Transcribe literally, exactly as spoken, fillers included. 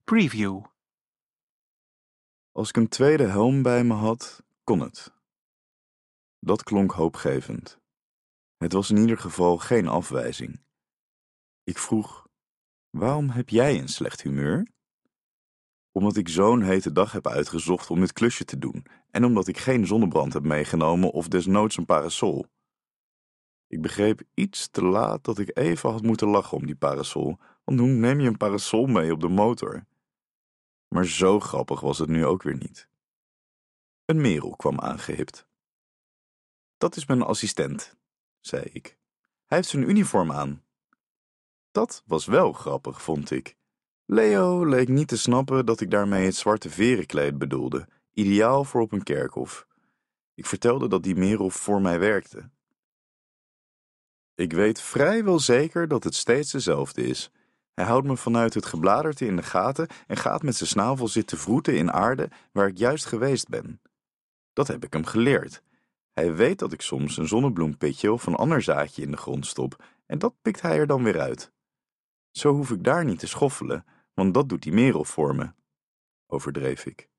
Preview. Als ik een tweede helm bij me had, kon het. Dat klonk hoopgevend. Het was in ieder geval geen afwijzing. Ik vroeg, waarom heb jij een slecht humeur? Omdat ik zo'n hete dag heb uitgezocht om dit klusje te doen en omdat ik geen zonnebrand heb meegenomen of desnoods een parasol. Ik begreep iets te laat dat ik even had moeten lachen om die parasol, want hoe neem je een parasol mee op de motor? Maar zo grappig was het nu ook weer niet. Een merel kwam aangehipt. Dat is mijn assistent, zei ik. Hij heeft zijn uniform aan. Dat was wel grappig, vond ik. Leo leek niet te snappen dat ik daarmee het zwarte verenkleed bedoelde, ideaal voor op een kerkhof. Ik vertelde dat die merel voor mij werkte. Ik weet vrijwel zeker dat het steeds dezelfde is. Hij houdt me vanuit het gebladerte in de gaten en gaat met zijn snavel zitten vroeten in aarde waar ik juist geweest ben. Dat heb ik hem geleerd. Hij weet dat ik soms een zonnebloempitje of een ander zaadje in de grond stop en dat pikt hij er dan weer uit. Zo hoef ik daar niet te schoffelen, want dat doet die merel voor me, overdreef ik.